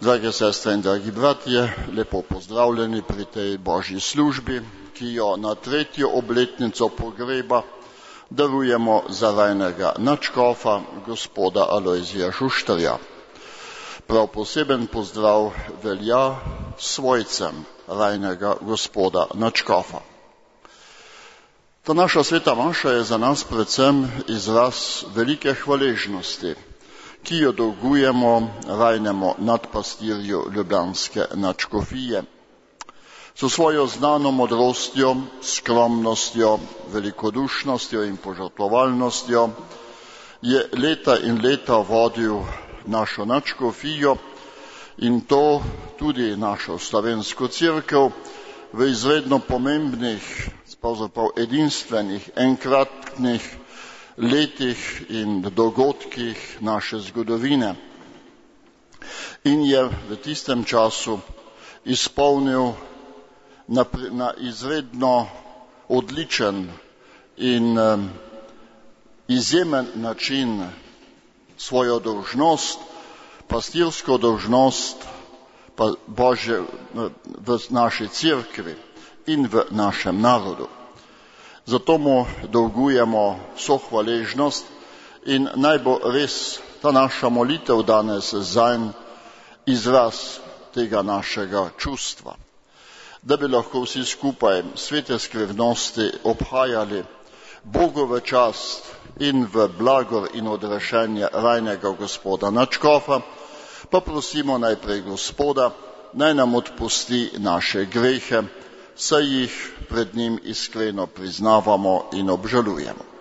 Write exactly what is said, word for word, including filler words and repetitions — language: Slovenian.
Drage sestre in dragi bratje, lepo pozdravljeni pri tej božji službi, ki jo na tretjo obletnico pogreba darujemo za rajnega nadškofa, gospoda Alojzija Šuštarja. Prav poseben pozdrav velja svojcem rajnega gospoda nadškofa. Ta naša sveta maša je za nas predvsem izraz velike hvaležnosti, ki jo dolgujemo rajnemu nadpastirju ljubljanske nadškofije. S svojo znano modrostjo, skromnostjo, velikodušnostjo in požrtvovalnostjo je leta in leta vodil našo nadškofijo in to tudi našo slovensko cerkev v izredno pomembnih, pravzaprav edinstvenih, enkratnih letih in dogodkih naše zgodovine. In je v tistem času izpolnil na, na izredno odličen in um, izjemen način svojo dolžnost, pastirsko dolžnost pa Božje v naši cerkvi in v našem narodu. Zato mu dolgujemo vso hvaležnost in naj bo res ta naša molitev danes zanj izraz tega našega čustva. Da bi lahko vsi skupaj svete skrivnosti obhajali Bogu v čast in v blagor in odrešenje rajnega gospoda nadškofa, pa prosimo najprej Gospoda, naj nam odpusti naše grehe, saj jih pred njim iskreno priznavamo in obžalujemo.